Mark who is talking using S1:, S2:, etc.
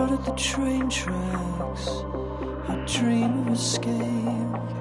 S1: out at the train tracks, I dream of escape.